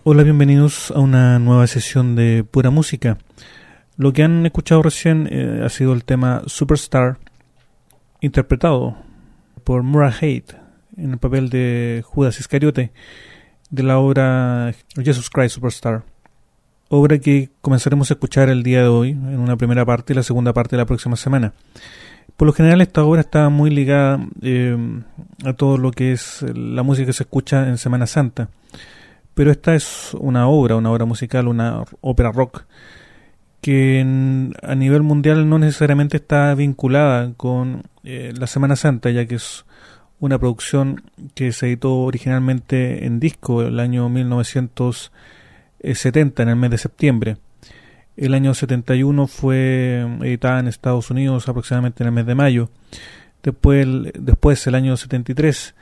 Hola, bienvenidos a una nueva sesión de pura música. Lo que han escuchado recién ha sido el tema Superstar, interpretado por Murray Haidt en el papel de Judas Iscariote de la obra Jesus Christ Superstar, obra que comenzaremos a escuchar el día de hoy en una primera parte y la segunda parte de la próxima semana. Por lo general esta obra está muy ligada a todo lo que es la música que se escucha en Semana Santa. Pero esta es una obra musical, una ópera rock, que a nivel mundial no necesariamente está vinculada con la Semana Santa, ya que es una producción que se editó originalmente en disco el año 1970, en el mes de septiembre. El año 71 fue editada en Estados Unidos aproximadamente en el mes de mayo. Después el año 73,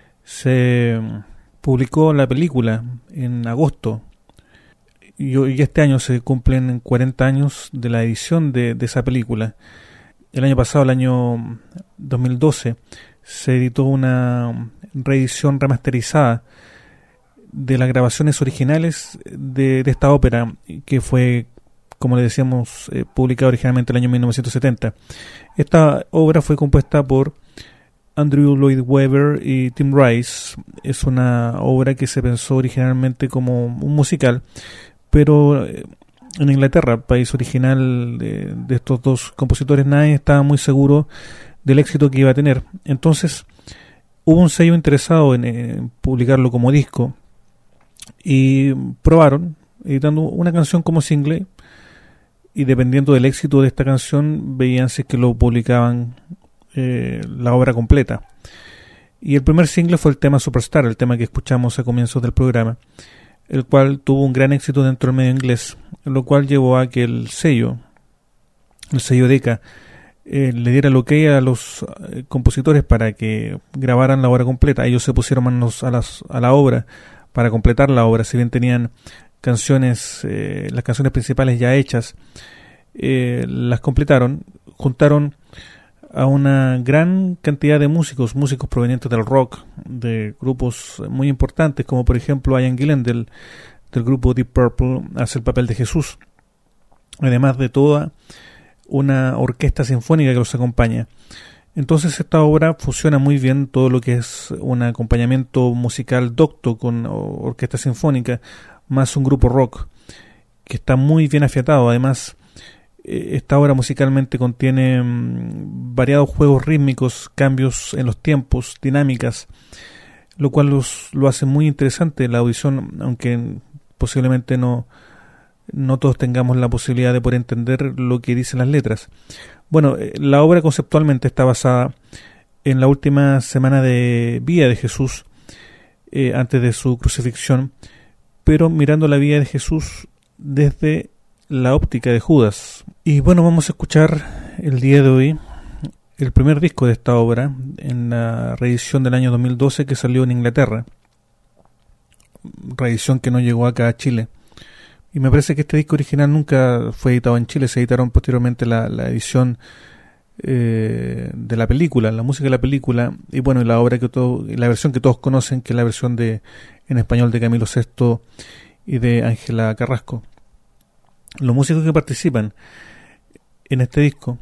se publicó la película en agosto y este año se cumplen 40 años de la edición de esa película. El año pasado, el año 2012, se editó una reedición remasterizada de las grabaciones originales de esta ópera, que fue, como le decíamos, publicada originalmente el año 1970. Esta obra fue compuesta por Andrew Lloyd Webber y Tim Rice. Es una obra que se pensó originalmente como un musical, pero en Inglaterra, país original de estos dos compositores, nadie estaba muy seguro del éxito que iba a tener. Entonces hubo un sello interesado en publicarlo como disco y probaron editando una canción como single, y dependiendo del éxito de esta canción veían si es que lo publicaban la obra completa. Y el primer single fue el tema Superstar, el tema que escuchamos a comienzos del programa, el cual tuvo un gran éxito dentro del medio inglés, lo cual llevó a que el sello Decca, le diera el ok a los compositores para que grabaran la obra completa. Ellos se pusieron manos a la obra para completar la obra. Si bien tenían canciones, las canciones principales ya hechas, las completaron, juntaron a una gran cantidad de músicos provenientes del rock, de grupos muy importantes, como por ejemplo Ian Gillan del grupo Deep Purple hace el papel de Jesús, además de toda una orquesta sinfónica que los acompaña. Entonces esta obra fusiona muy bien todo lo que es un acompañamiento musical docto con orquesta sinfónica, más un grupo rock que está muy bien afiatado. Además, esta obra musicalmente contiene variados juegos rítmicos, cambios en los tiempos, dinámicas, lo cual lo hace muy interesante la audición, aunque posiblemente no todos tengamos la posibilidad de poder entender lo que dicen las letras. Bueno, la obra conceptualmente está basada en la última semana de vida de Jesús, antes de su crucifixión, pero mirando la vida de Jesús desde la óptica de Judas. Y bueno, vamos a escuchar el día de hoy el primer disco de esta obra en la reedición del año 2012 que salió en Inglaterra, reedición que no llegó acá a Chile. Y me parece que este disco original nunca fue editado en Chile. Se editaron posteriormente la edición de la película, la música de la película, y bueno, la obra la versión que todos conocen, que es la versión en español de Camilo Sesto y de Ángela Carrasco. Los músicos que participan en este disco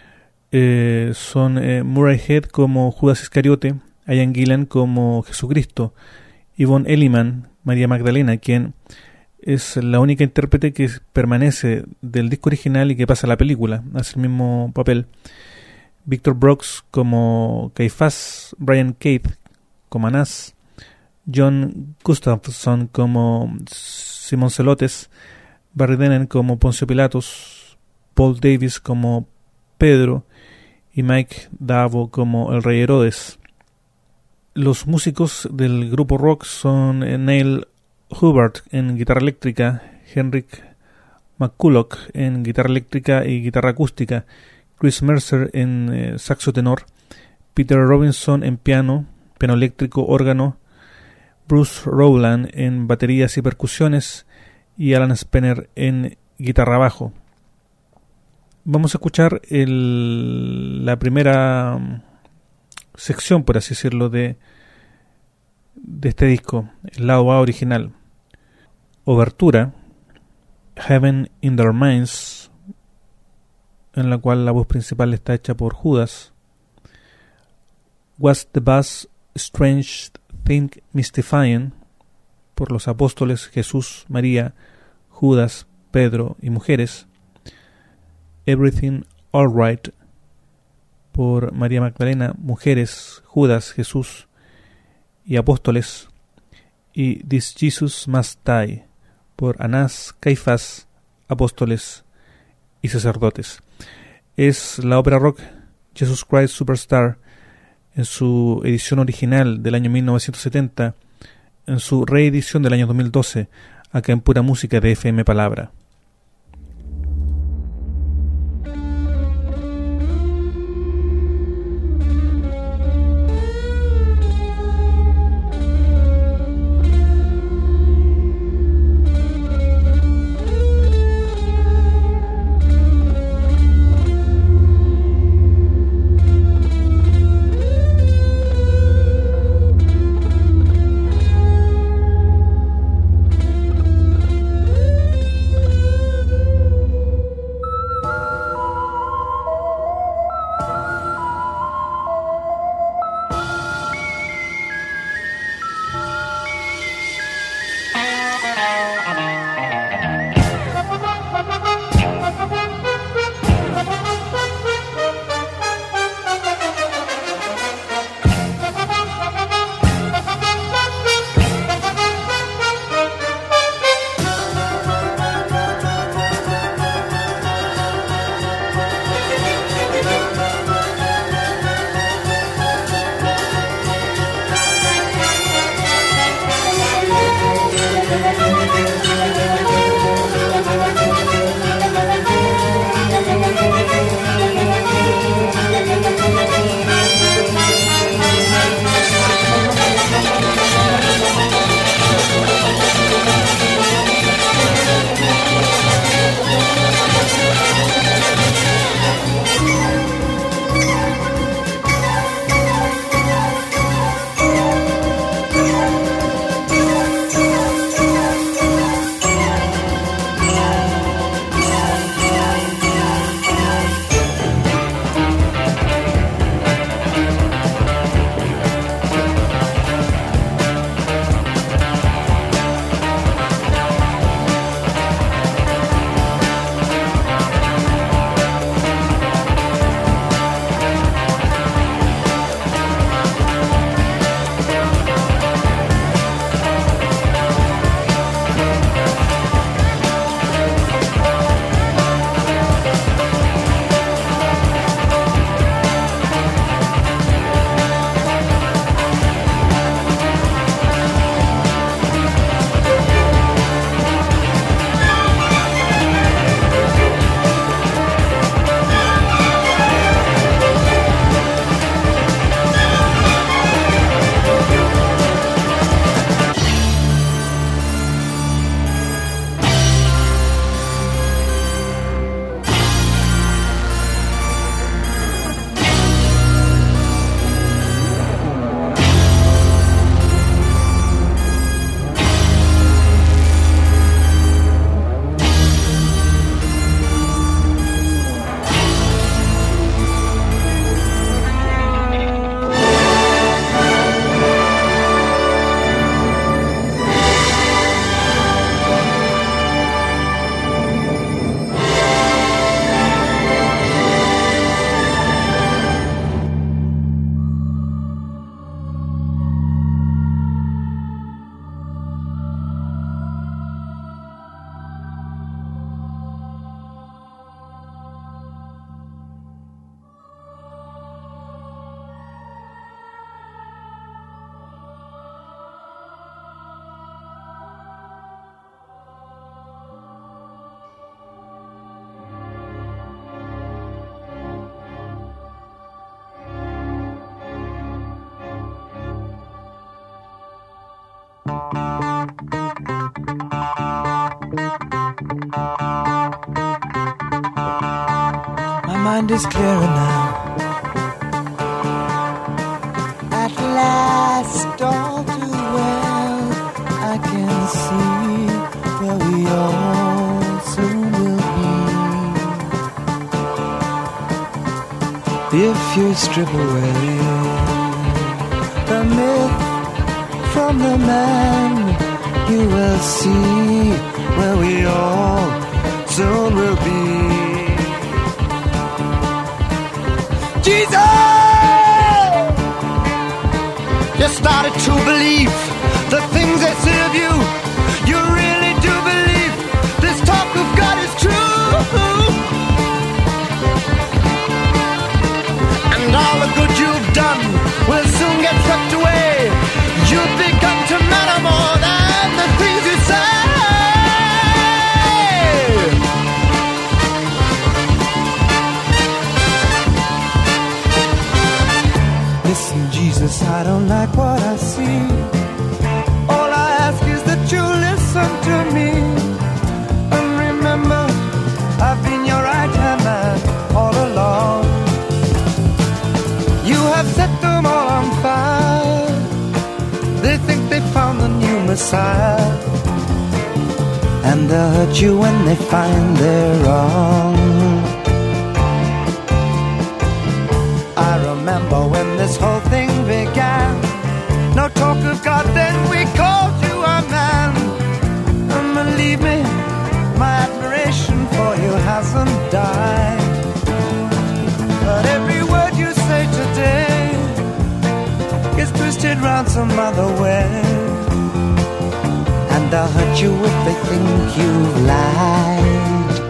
son Murray Haidt como Judas Iscariote, Ian Gillan como Jesucristo, Yvonne Elliman, María Magdalena, quien es la única intérprete que permanece del disco original y que pasa a la película, hace el mismo papel, Victor Brooks como Caifás, Brian Keith como Anás, John Gustafson como Simón Celotes, Barry Denen como Poncio Pilatos, Paul Davis como Pedro y Mike Davo como el Rey Herodes. Los músicos del grupo rock son Neil Hubbard en guitarra eléctrica, Henrik McCulloch en guitarra eléctrica y guitarra acústica, Chris Mercer en saxo tenor, Peter Robinson en piano eléctrico, órgano, Bruce Rowland en baterías y percusiones y Alan Spener en guitarra bajo. Vamos a escuchar la primera sección, por así decirlo, de este disco, el lado A original. obertura, Heaven in Their Minds, en la cual la voz principal está hecha por Judas. What's the Buzz, Strange Thing Mystifying, por los apóstoles Jesús, María, Judas, Pedro y mujeres. Everything Alright, por María Magdalena, mujeres, Judas, Jesús y apóstoles. Y This Jesus Must Die, por Anás, Caifás, apóstoles y sacerdotes. Es la ópera rock Jesus Christ Superstar en su edición original del año 1970, en su reedición del año 2012, acá en Pura Música de FM Palabra. mind is clearer now. At last, all too well, I can see if you strip away the myth from the man, you will see where we all soon will be. Jesus! You started to believe the things they say of you. You really do believe this talk of God is true. And all the good you've done will soon get swept away. You've begun to matter more than the things you say. Listen, Jesus, I don't like what I see. All I ask is that you listen to me. And remember, I've been your right-hand man all along. You have set them all on fire. They think they found the new Messiah, and they'll hurt you when they find they're wrong. I remember when this whole thing began. No talk of God, then we called you a man. And believe me, my admiration for you hasn't died. But every word you say today gets twisted round some other way, and they'll hurt you if they think you've lied.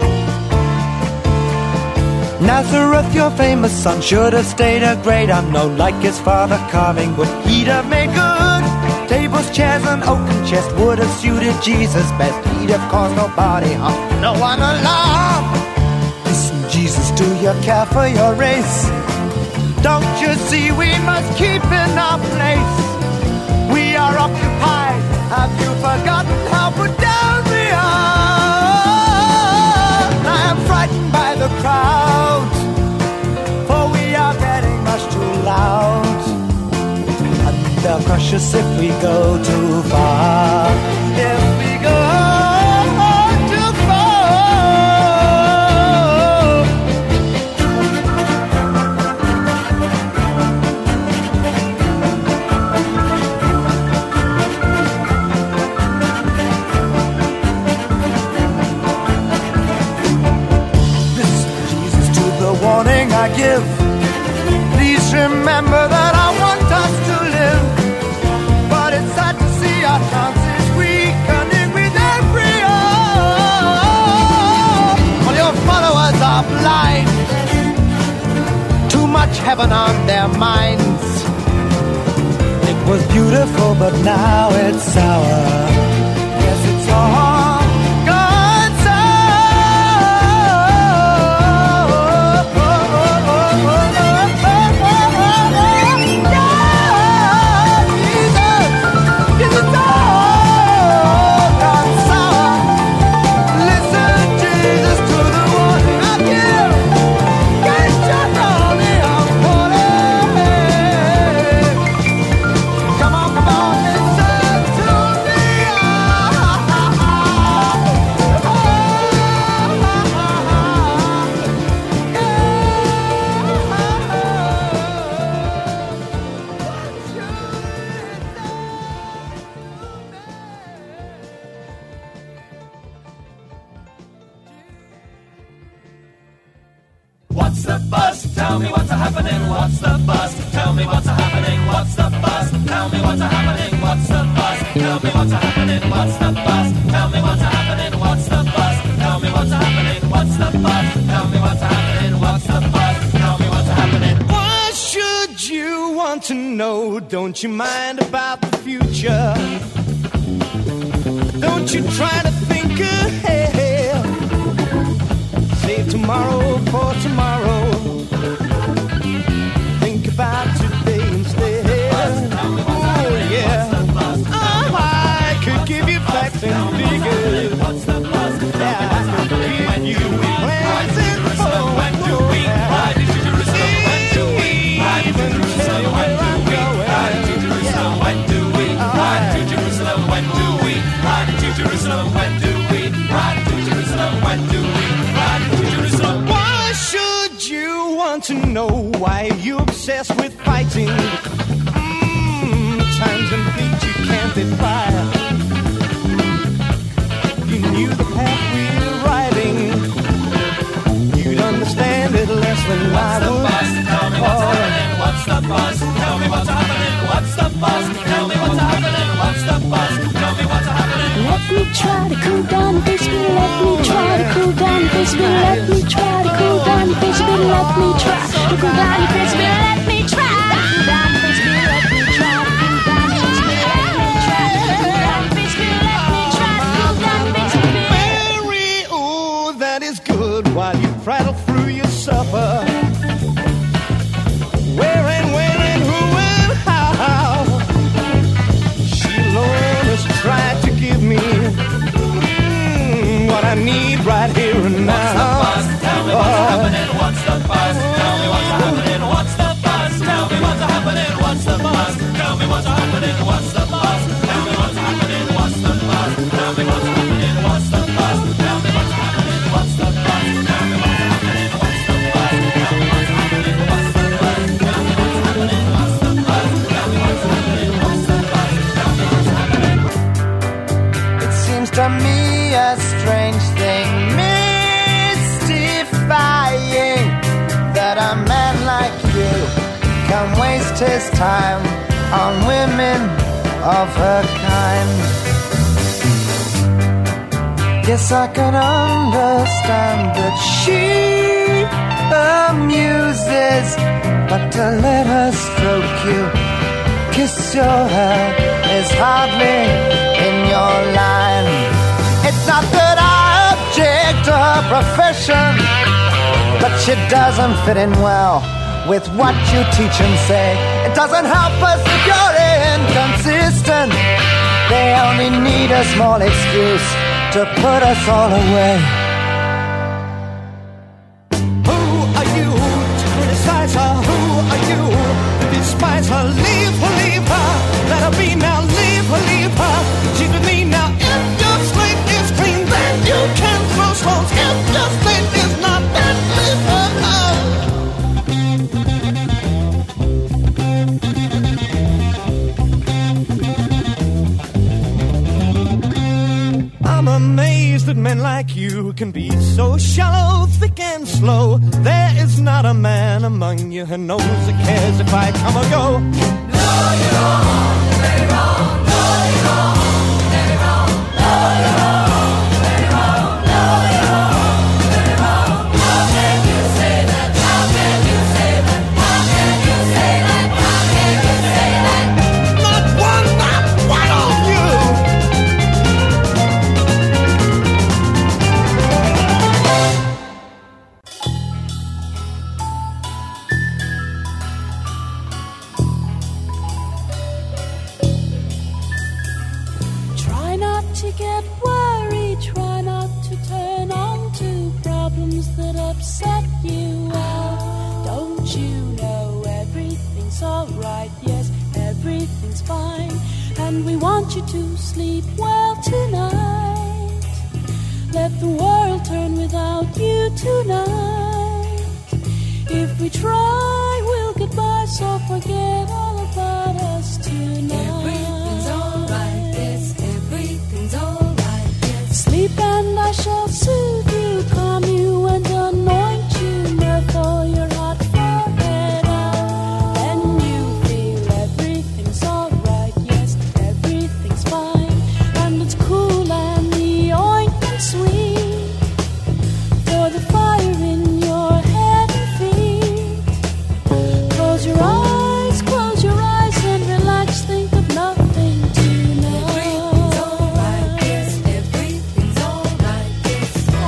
Nazareth, your famous son, should have stayed a great unknown, like his father carving wood. He'd have made good tables, chairs, and oaken chest would have suited Jesus best. He'd have caused nobody harm, no one alarm. Listen, Jesus, do you care for your race? Don't you see we must keep in our place? We are occupied. Have you forgotten how put down we are? I am frightened by the crowd, for we are getting much too loud. And they'll crush us if we go too far. If we go too far. Warning I give, please remember that I want us to live. But it's sad to see our chances weakening with every hour. All your followers are blind, too much heaven on their minds. It was beautiful, but now it's sour. Yes, it's all What's the buzz? Tell me what's happening. What's the buzz? Tell me what's happening. What's the buzz? Tell me what's happening. What's the buzz? Tell me what's happening. What's the buzz? Tell me what's happening. What's the buzz? Tell me what's happening. What's the buzz? Tell me what's happening. What's the buzz? Tell me what's happening. Why should you want to know? Don't you mind about the future? Don't you try to think ahead? Save tomorrow for tomorrow. Think about today instead. Oh yeah, I could give you facts and figures. Yeah, I could give you plans and for when do we ride to Jerusalem? When do we ride to Jerusalem? When do we ride to Jerusalem? When do we ride to Jerusalem? When do we ride to Jerusalem? When do we ride to Jerusalem? When do we ride to Jerusalem? Why should you want want to know why you're obsessed with fighting. Times and beats you can't defy. You knew the path we're riding, you'd understand it less than I would. What's the buzz? Tell me what's happening. What's the buzz? Tell me what's happening. What's the buzz? Tell me what's happening. Let me try to cool down, baby. Let me try to cool down, baby. Let me try to cool down, baby. Let me try to cool down, baby. Let me try to cool down, baby. Let me try to cool down, baby. Let me try to cool down, baby. Let me try to cool down, baby. Mary, ooh, that is good while you prattle through your supper. Where and when and who and how. She alone has tried to give me what I need right here and now. What's the buzz? Tell me what's happening. What's the buzz? Tell me what's happening. What's the buzz? Tell me what's happening. What's the buzz? Tell me what's happening. What's the buzz? Tell me what's happening. What's the buzz? Tell me what's happening. What's the buzz? Tell me what's happening. What's the buzz? Tell me what's happening. What's the buzz? Tell me what's happening. What's the buzz? Tell me what's happening. What's the buzz? Tell me what's happening. What's the buzz? Tell me what's happening. It seems to me a strange thing, mystifying, that a man like you can waste his time on women of her kind. Yes, I can understand that she amuses, but to let her stroke you, kiss your hair is hardly in your line. It's not that I object to her profession, but she doesn't fit in well with what you teach and say. It doesn't help us if you're inconsistent. They only need a small excuse to put us all away. Who are you to criticize her? Who are you to despise her? Leave her, leave her. Let her be now. Leave her, leave her. She's with me now. If your slate is clean, then you can throw stones. If your slate is not, then leave her out. I'm amazed that men like you can be so shallow, thick and slow. There is not a man among you who knows or cares if I come or go. No, you're wrong. You're very wrong. No, you're wrong. Very wrong. No, you're wrong. Very wrong. No, you're wrong. Very wrong. How can you say that? How can you say that? How can you say that? How can you say that? Not one of you. Try not to get worried, try not to turn on to problems that upset you. Well, don't you know everything's alright? Yes, everything's fine, and we want you to sleep well tonight. Let the world turn without you tonight. If we try, we'll get by, so forget all about us tonight. Everything's alright, yes, everything's alright, yes. Sleep and I shall soothe you, calm you and anoint you, therefore your hot forehead out. Then you feel everything's alright, yes, everything's fine, and it's cool and the ointment sweet, for the fire in your head and feet. Close your eyes and relax, think of nothing tonight. Everything's alright, yes, everything's alright, yes.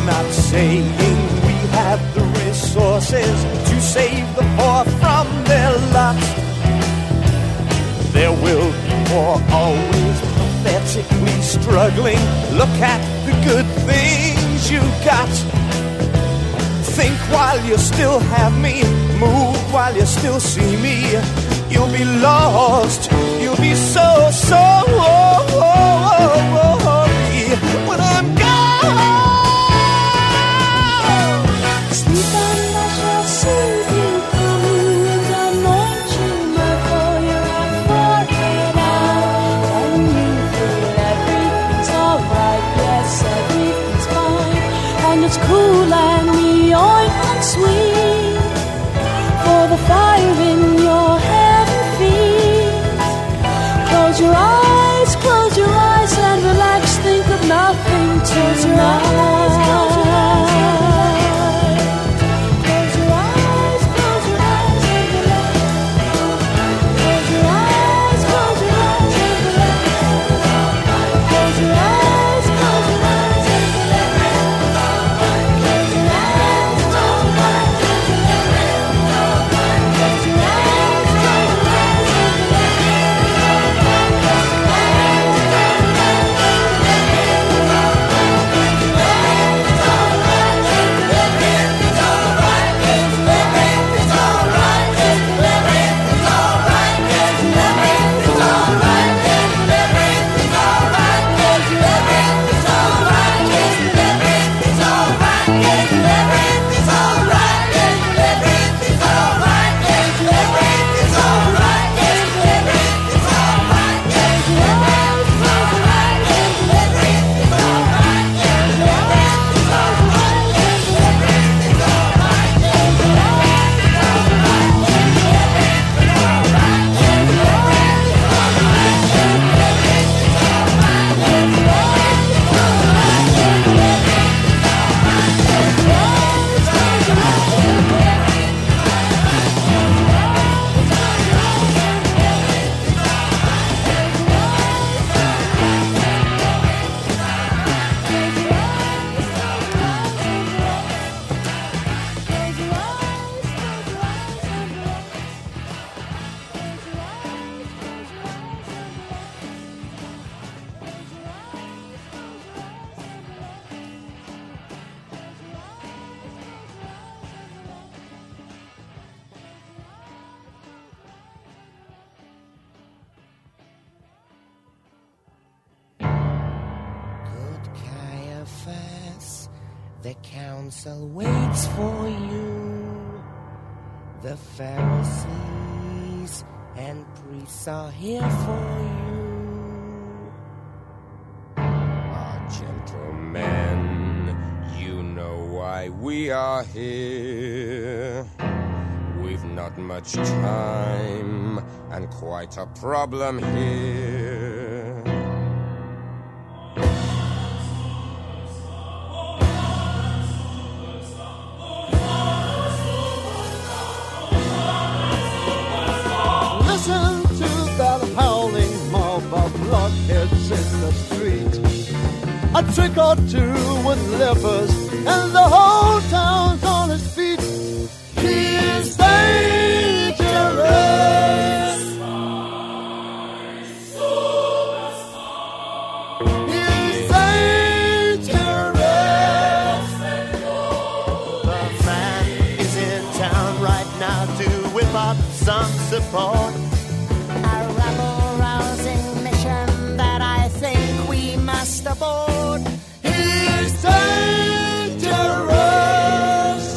not saying we have the resources to save the poor from their lot. There will be more, always pathetically struggling. Look at the good things you got. Think while you still have me, move while you still see me. You'll be lost, you'll be so sorry when I'm gone. Sleep and I shall soothe you, come and anoint you, for your forehead out. And you feel everything's alright, yes, everything's fine. And it's cool and the ointment sweet, for the fire in your head and feet. Close your eyes and relax, think of nothing till tonight. Close your eyes and relax. Close your eyes and relax. Close your eyes and relax. Close your eyes and relax. Close your eyes and The council waits for you. The Pharisees and priests are here for you. Ah, gentlemen, you know why we are here. We've not much time and quite a problem here. Blockheads in the street, a trick or two with lepers, and the whole town's on its feet. He is dangerous. He is dangerous. The man is in town right now to whip up some support. Aboard. He's dangerous.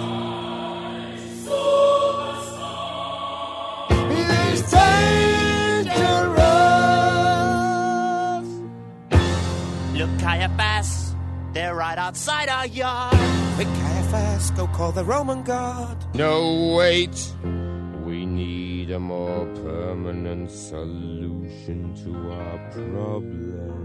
He's dangerous. Look, Caiaphas, they're right outside our yard. Quick, Caiaphas, go call the Roman guard. No, wait. We need a more permanent solution to our problem.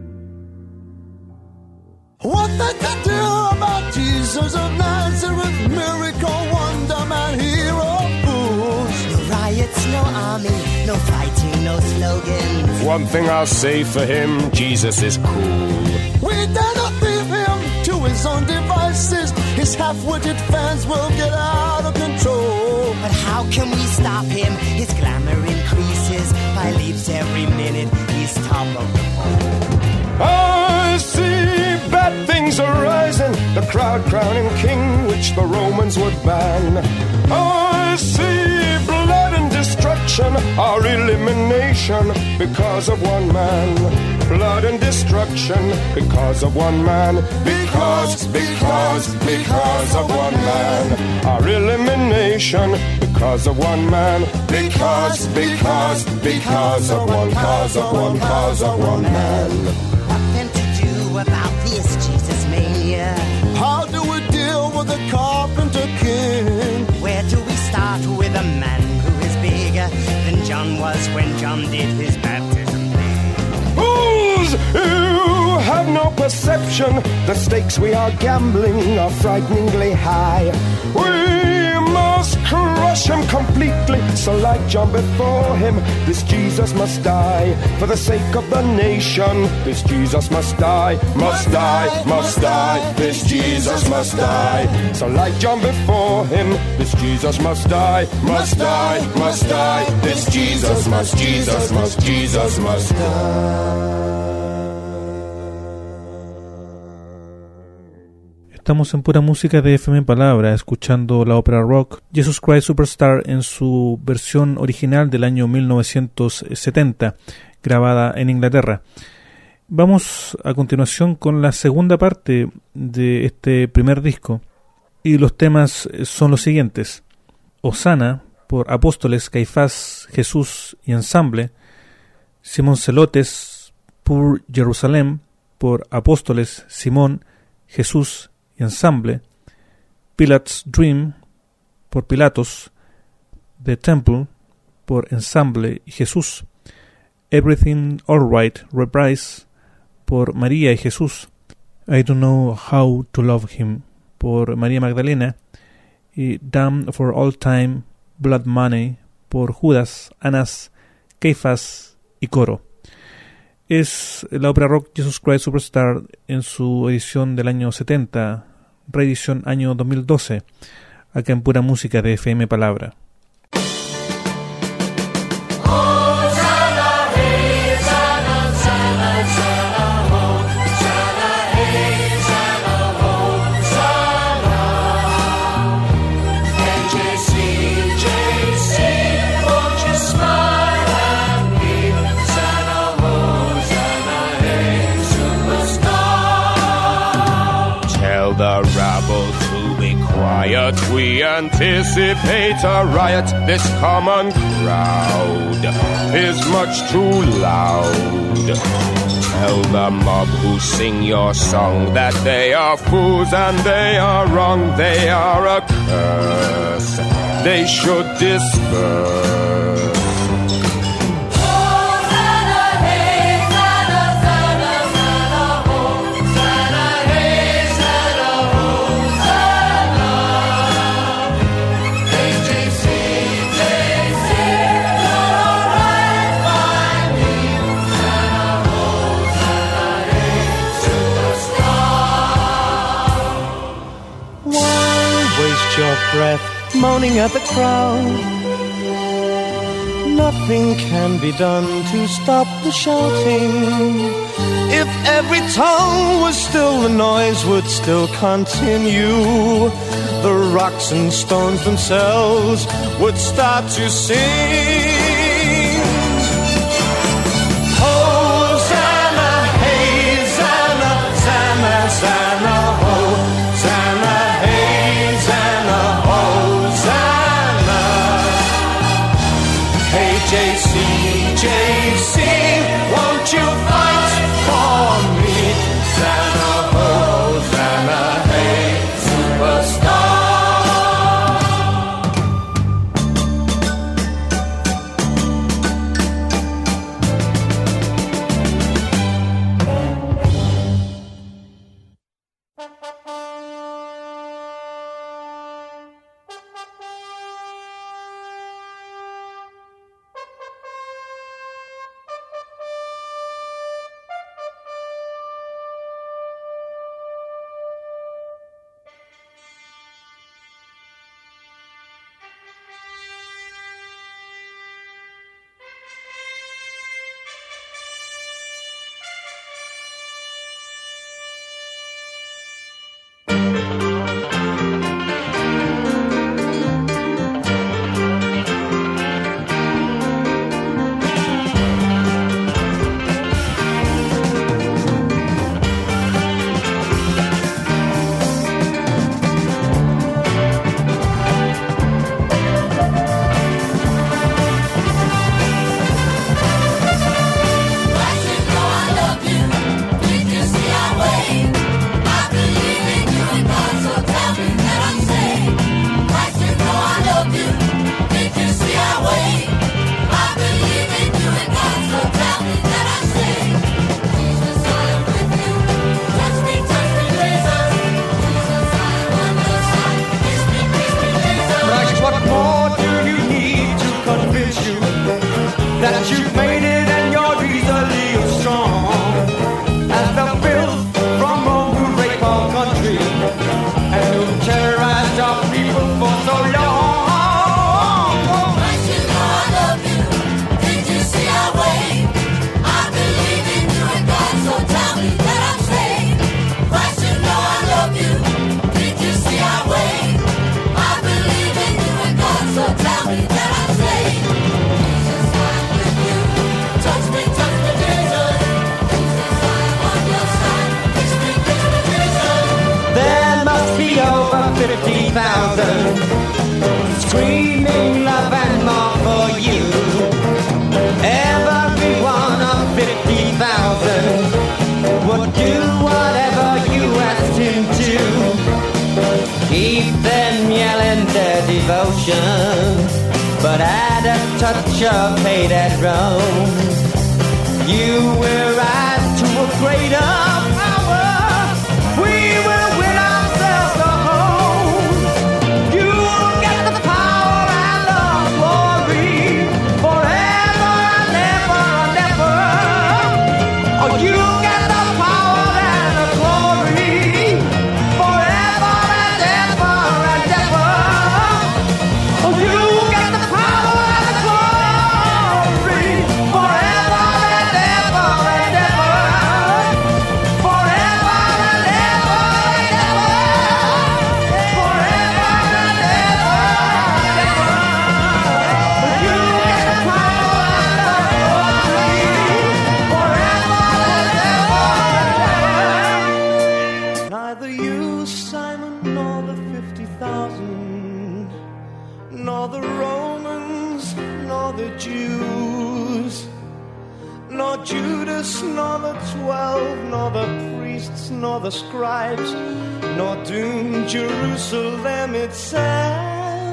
What they can do about Jesus of Nazareth, miracle, wonder man, hero, fools. No riots, no army, no fighting, no slogans. One thing I'll say for him, Jesus is cool. We dare not leave him to his his own devices, his half-witted fans will get out of control. But how can we stop him? His glamour increases by leaps every minute. He's top of the pole. I see bad things arising, the crowd crowning king which the Romans would ban. I see blood and destruction, our elimination because of one man. Blood and destruction because of one man. Because of one man. Our elimination because of one man. Because of one man. What then to do about this Jesus mania? How do we deal with the carpenter king? Where do we start with a man who is bigger than John was when John did his baptism? Fools who have no perception, the stakes we are gambling are frighteningly high. We must crush him completely, so like John before him, this Jesus must die. For the sake of the nation, this Jesus must die, must die, must die, this Jesus must die. So like John before him, this Jesus must die, must die, must die, this Jesus must die. Estamos en Pura Música de FM Palabra, escuchando la ópera rock Jesus Christ Superstar en su versión original del año 1970, grabada en Inglaterra. Vamos a continuación con la segunda parte de este primer disco, y los temas son los siguientes: Hosanna, por Apóstoles, Caifás, Jesús y Ensamble; Simón Celotes, Pour Jerusalem, por Apóstoles, Simón, Jesús y Ensamble; Pilate's Dream, por Pilatos; The Temple, por Ensamble y Jesús; Everything Alright, Reprise, por María y Jesús; I Don't Know How to Love Him, por María Magdalena; y Damn for All Time, Blood Money, por Judas, Anás, Caifás y Coro. Es la ópera rock Jesus Christ Superstar en su edición del año 70, reedición año 2012, acá en Pura Música de FM Palabra. The rabble to be quiet, we anticipate a riot. This common crowd is much too loud. Tell the mob who sing your song that they are fools and they are wrong. They are a curse, they should disperse. Your breath moaning at the crowd. Nothing can be done to stop the shouting. If every tongue was still, the noise would still continue. The rocks and stones themselves would start to sing. Hosanna, hey, Zanna, Zanna, Zanna, Hosanna, hey, Zanna, Hosanna. Hey, JC, won't you fight for me? Zanna, Hosanna, hey, superstar. screaming love and more for you. Every one of 50,000 would do whatever you asked him to. Keep them yelling their devotion, but add a touch of hate and Rome. You will rise to a greater power. We will win ourselves a home. You will get the power and the glory forever and ever and ever. Oh, you get the power and the glory forever and ever and ever. Oh, you get the power and the glory forever and ever and ever. Forever and ever and ever. Forever and ever and ever. Oh, you get the power and the glory forever and ever and ever. Neither you, Simon, nor the 50,000, nor the Romans, nor the Jews, nor Judas, nor the 12, nor the priests, nor the scribes, nor doomed Jerusalem itself.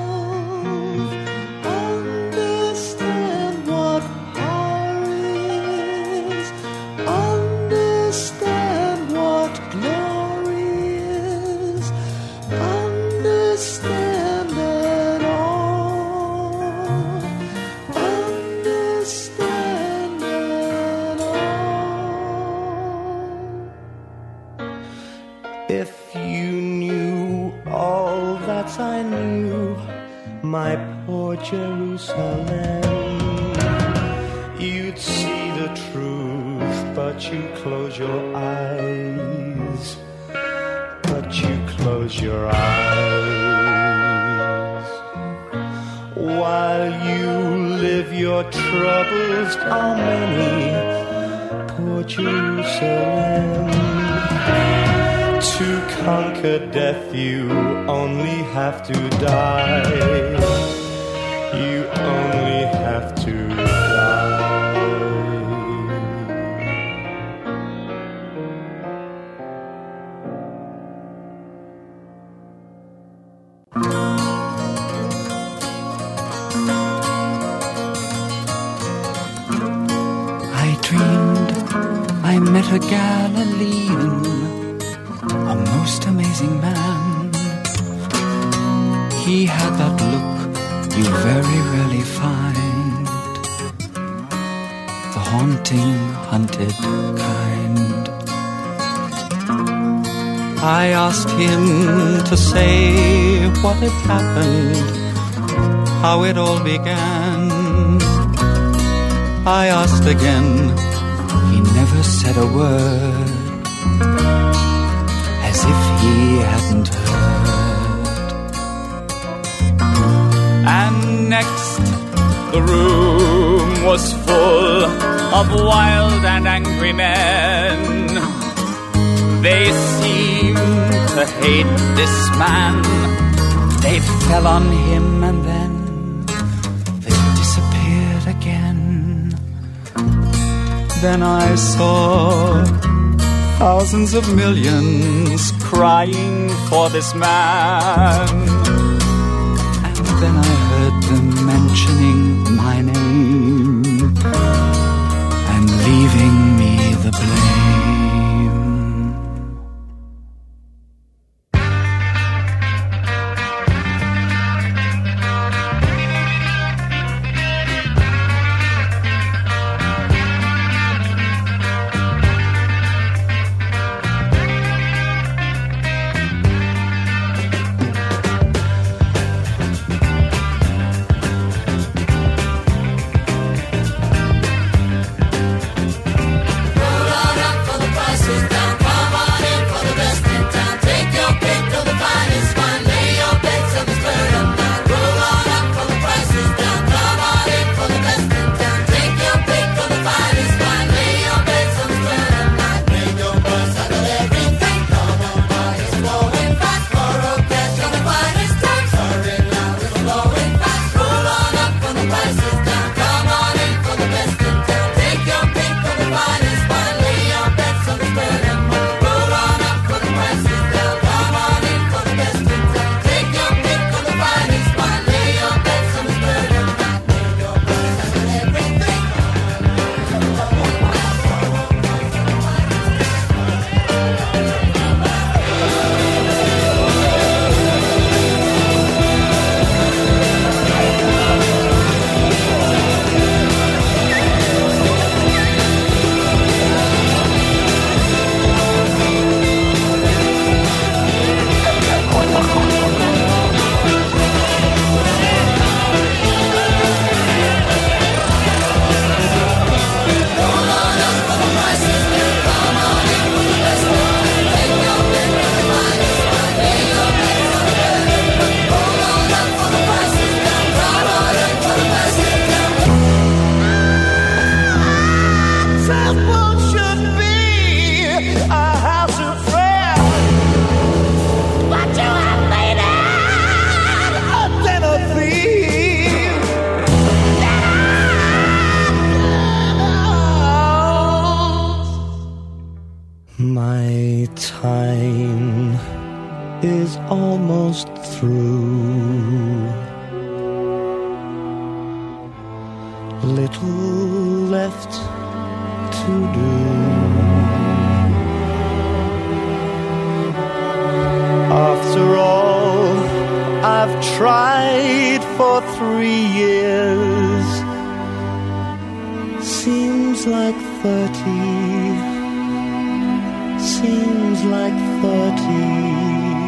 Understand what power is. Understand what glory is. Understand it all. Understand it all. If you knew all that I knew, my poor Jerusalem, you'd see the truth, but you close your eyes. But you close your eyes. While you live, your troubles are many, poor Jerusalem. To conquer death, you only have to die. You only have to die. I dreamed I met a Galilean, a most amazing man. He had that look you very rarely find, the haunting, hunted kind. I asked him to say what had happened, how it all began. I asked again, he never said a word, as if he hadn't heard. And next, the room was full of wild and angry men. They seemed to hate this man. They fell on him and then they disappeared again. Then I saw thousands of millions crying for this man. And then I heard them mentioning my name and leaving me the blame. My time is almost through. Little left to do. After all I've tried for 3 years, seems like 30, seems like 30.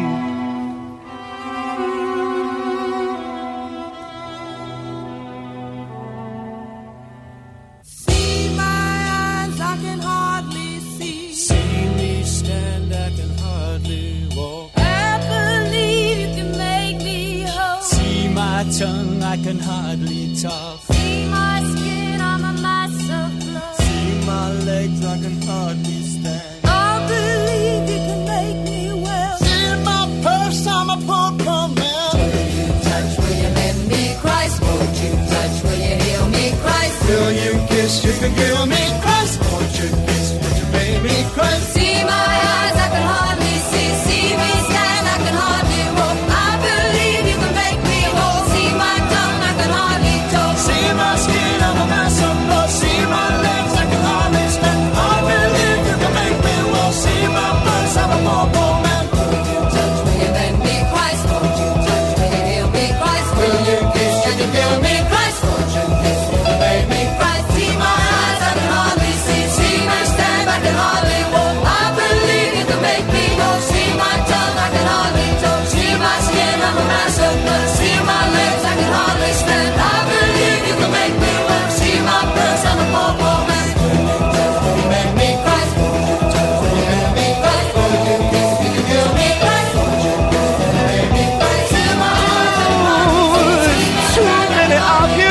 Tongue, I can hardly talk. See my skin, I'm a mass of blood. See my legs, I can hardly stand. I believe you can make me well. See my purse, I'm a poor, poor man. Will you touch, will you let me Christ? Won't you touch, will you heal me Christ? Will you kiss, you can kill me Christ. Won't you kiss, would you make me Christ? See my eyes, I can hardly see. See me stand, I can hardly walk. I believe you can make me whole. See my tongue, I can hardly talk. See my skin, I'm a mass of blood. See my legs, I can hardly stand. I believe you can make me well. See my purse, I'm a poor, poor man. Won't you touch, will you let me Christ? Won't you touch, will you heal me Christ? Will you kiss, you can kill me Christ? Won't you kiss, will you make me Christ? See my eyes, I can hardly see. See me stand, I can hardly walk. I believe you can make me whole. See my tongue, I can hardly talk. See my skin, I'm a mass of blood. See my legs, I can hardly stand. I believe you can make me well. See my purse, I'm a poor, poor man. Will you make me Christ? Won't you touch, will you make me Christ? Won't you kiss, will you kill me Christ? Won't you kiss, will you make me Christ? See my eyes, I can hardly see. Too many of you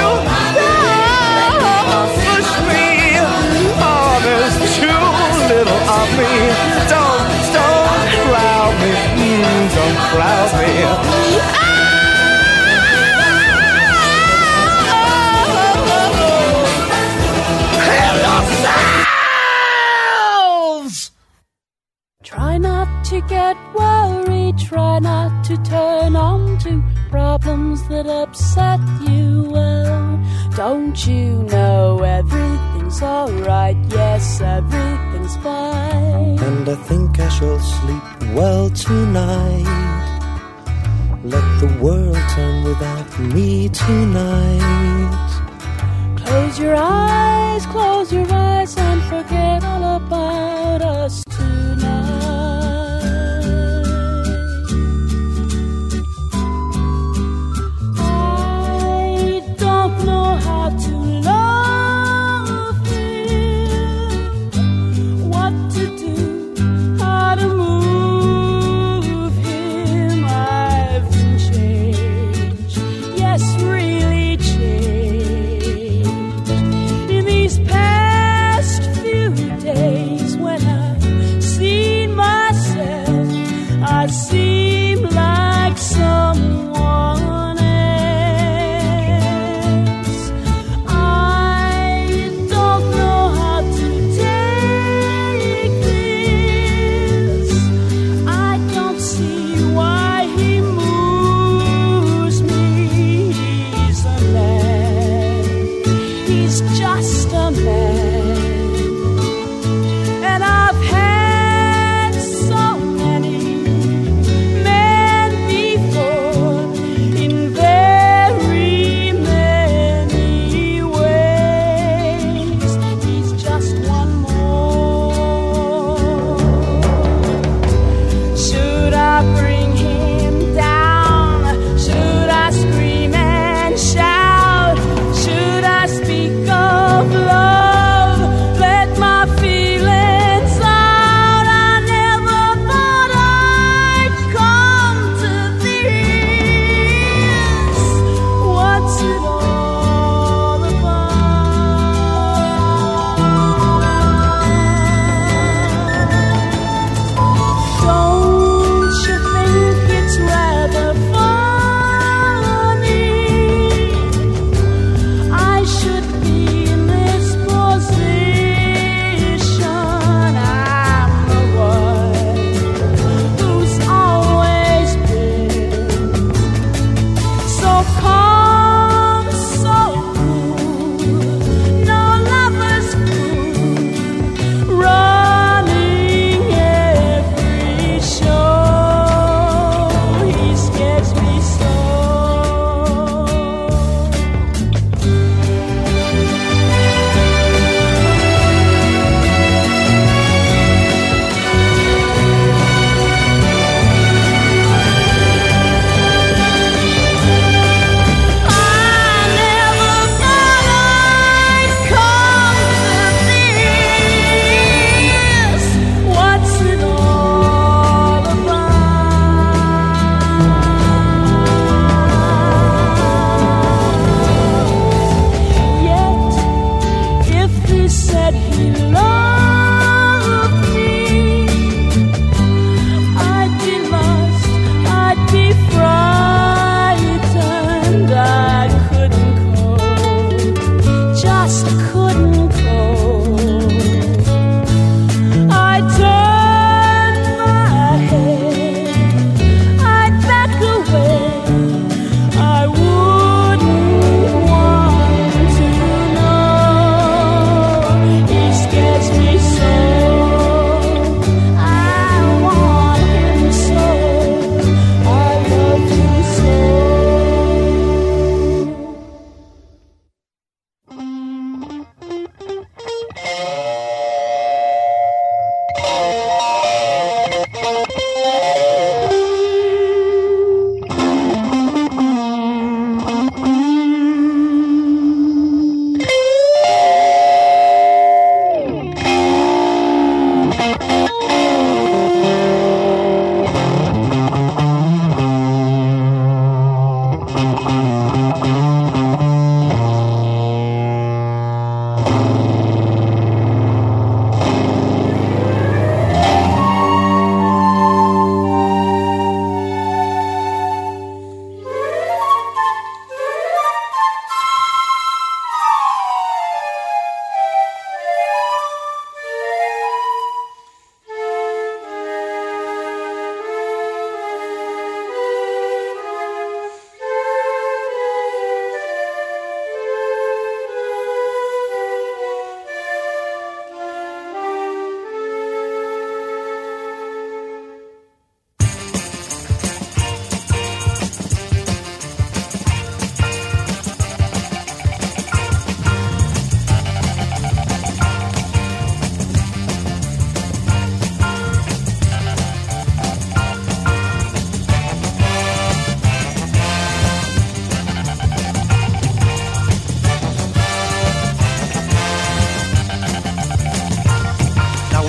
push me. Oh, there's too little of me. Don't crowd me. Don't crowd me. Try not to get worried, try not to turn on to problems that upset you. Well, don't you know everything's alright? Yes, everything's fine. And I think I shall sleep well tonight. Let the world turn without me tonight. Close your eyes and forget all about us tonight. I don't know how to love him, what to do, how to move him. I've been changed, yes, really changed. In these past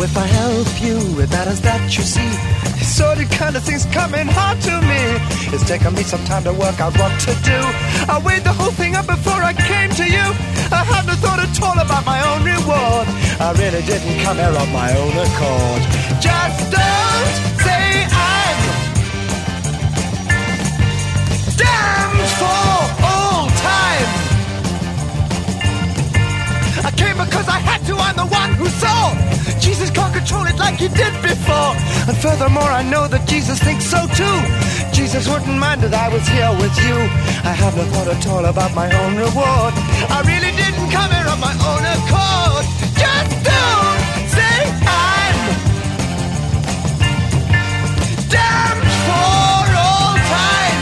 if I help you, it matters that you see. These sordid kind of things coming hard to me. It's taken me some time to work out what to do. I weighed the whole thing up before I came to you. I had no thought at all about my own reward. I really didn't come here of my own accord. Just don't say I'm damned for all time. I came because I had to, I'm the one who saw. Jesus can't control it like he did before. And furthermore, I know that Jesus thinks so too. Jesus wouldn't mind that I was here with you. I have no thought at all about my own reward. I really didn't come here of my own accord. Just don't say I'm damned for all time.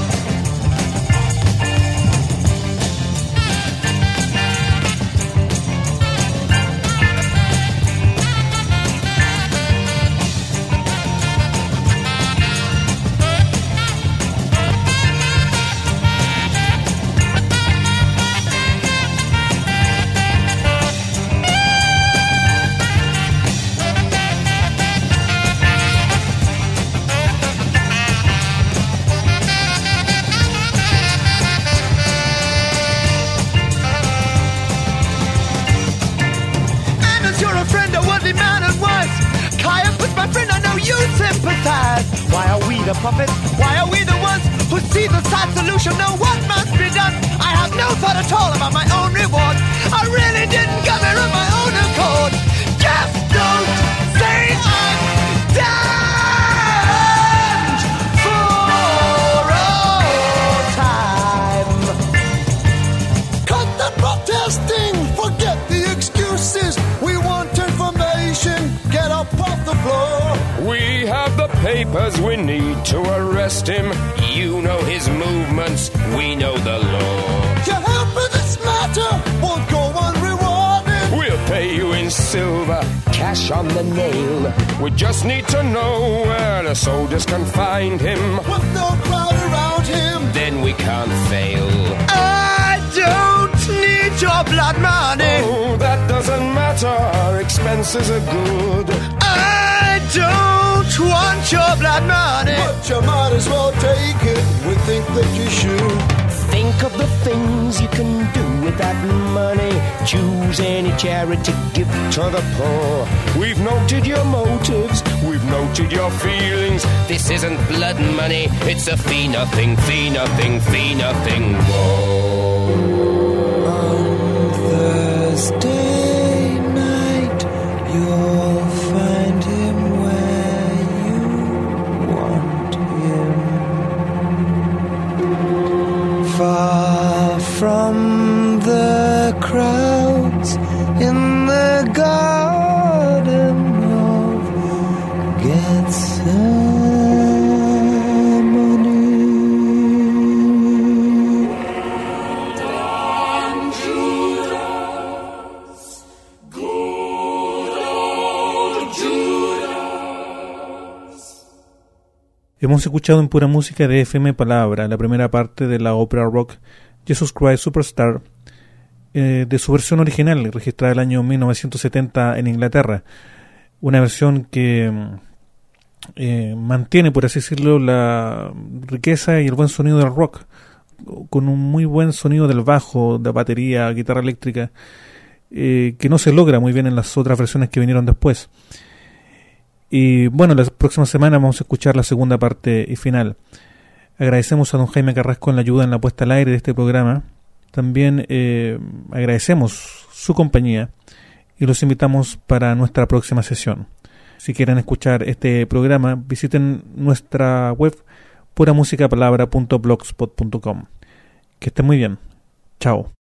Why are we the puppets? Why are we the ones who see the sad solution? Know what must be done? I have no thought at all about my own reward. I really didn't come here of my own accord. Just don't say I'm damned for all time. Cut the protesting, forget the excuses. We want information, get up off the floor. We have the papers we need to arrest him. You know his movements, we know the law. Your help in this matter won't go unrewarded. We'll pay you in silver, cash on the nail. We just need to know where the soldiers can find him. With no crowd around him, then we can't fail. I don't need your blood money. Oh, that doesn't matter, our expenses are good. I don't want your blood money, but you might as well take it. We think that you should. Think of the things you can do with that money. Choose any charity, give to the poor. We've noted your motives, we've noted your feelings. This isn't blood money, it's a fee-nothing, fee-nothing, fee-nothing war. On Thursday night, you'll find him where you want him. Far from the crowds in the garden of Gethsemane. Don Judas, good old Judas. Hemos escuchado en Pura Música de FM Palabra la primera parte de la ópera rock Jesus Christ Superstar, de su versión original, registrada el año 1970 en Inglaterra. Una versión que mantiene, por así decirlo, la riqueza y el buen sonido del rock, con un muy buen sonido del bajo, de batería, guitarra eléctrica, que no se logra muy bien en las otras versiones que vinieron después. Y bueno, la próxima semana vamos a escuchar la segunda parte y final. Agradecemos a don Jaime Carrasco en la ayuda en la puesta al aire de este programa. También agradecemos su compañía y los invitamos para nuestra próxima sesión. Si quieren escuchar este programa, visiten nuestra web puramusicapalabra.blogspot.com. Que estén muy bien. Chao.